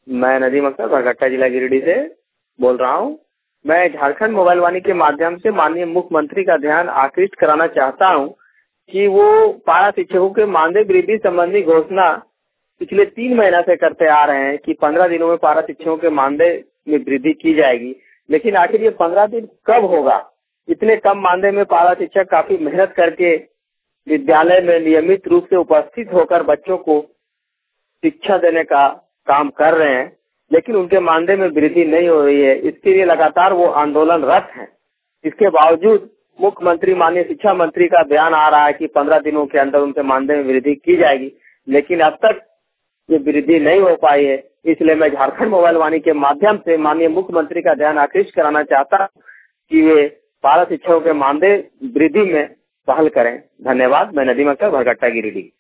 मैं नदीम अख्तर बरकट्टा जिला गिरिडीह से बोल रहा हूँ। मैं झारखंड मोबाइल वाणी के माध्यम से माननीय मुख्यमंत्री का ध्यान आकृष्ट कराना चाहता हूँ कि वो पारा शिक्षकों के मानदेय वृद्धि संबंधी घोषणा पिछले 3 महीना से करते आ रहे हैं कि 15 दिनों में पारा शिक्षकों के मानदेय में वृद्धि की जाएगी, लेकिन आखिर ये 15 दिन कब होगा? इतने कम मानदेय में पारा शिक्षक काफी मेहनत करके विद्यालय में नियमित रूप से उपस्थित होकर बच्चों को शिक्षा देने का काम कर रहे हैं, लेकिन उनके मानदेय में वृद्धि नहीं हो रही है। इसके लिए लगातार वो आंदोलनरत हैं। इसके बावजूद मुख्यमंत्री माननीय शिक्षा मंत्री का बयान आ रहा है कि 15 दिनों के अंदर उनके मानदेय में वृद्धि की जाएगी, लेकिन अब तक ये वृद्धि नहीं हो पाई है। इसलिए मैं झारखंड मोबाइल वाणी के माध्यम से माननीय मुख्यमंत्री का ध्यान आकृष्ट कराना चाहता हूँ कि वे पारा शिक्षकों के मानदेय वृद्धि में पहल करें। धन्यवाद। मैं नदीम अख्तर बरकट्टा गिरिडीह।